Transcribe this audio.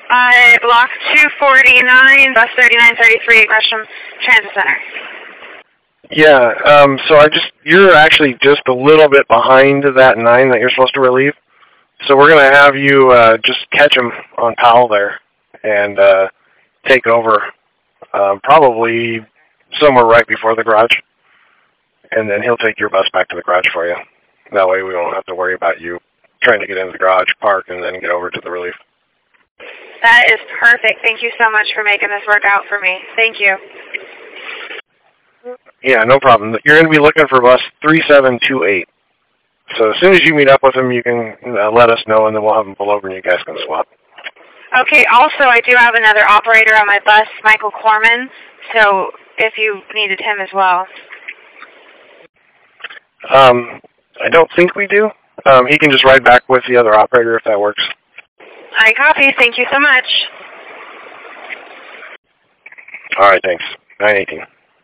Block 249, bus 3933, Gresham Transit Center. Yeah, so you're actually just a little bit behind that 9 that you're supposed to relieve. So we're going to have you just catch him on Powell there and take over probably somewhere right before the garage. And then he'll take your bus back to the garage for you. That way we won't have to worry about you trying to get into the garage, park, and then get over to the relief. That is perfect. Thank you so much for making this work out for me. Thank you. Yeah, no problem. You're going to be looking for bus 3728. So as soon as you meet up with him, you can let us know, and then we'll have him pull over and you guys can swap. Okay, also I do have another operator on my bus, Michael Corman, so if you needed him as well. I don't think we do. He can just ride back with the other operator if that works. I copy. Thank you so much. All right, thanks. 918.